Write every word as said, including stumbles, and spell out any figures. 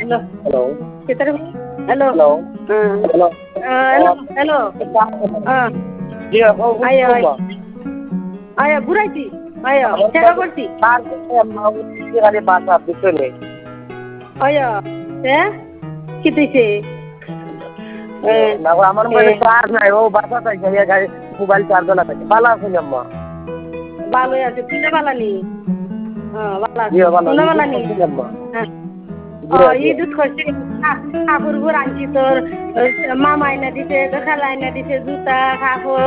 Hello. Hello. Kita rin. Hello. Hello. Ah. Hello. Ah, hello. Hello. Ah. জি Ayo, ayo. Ayo, ঘুরাইছি। Ayo, চেষ্টা করছি। গাড়ি বাসা পিছনে Ayo. Eh? কি দিছে? না আমার মোবাইলে চার্জ নাই ও বাসা তাই গাড়ি মোবাইল চার্জ লাগাইছে ভালো আছেন আম্মা ভালোই আছে তুই না বালানি হ্যাঁ ভালো আছে জি ভালো তুই না বালানি আম্মা হ্যাঁ ও ঈদ করছি কাপড় গুর আনছি তোর মামা এনে দিছে তোর খালা এনে দিছে জুতা কাপড়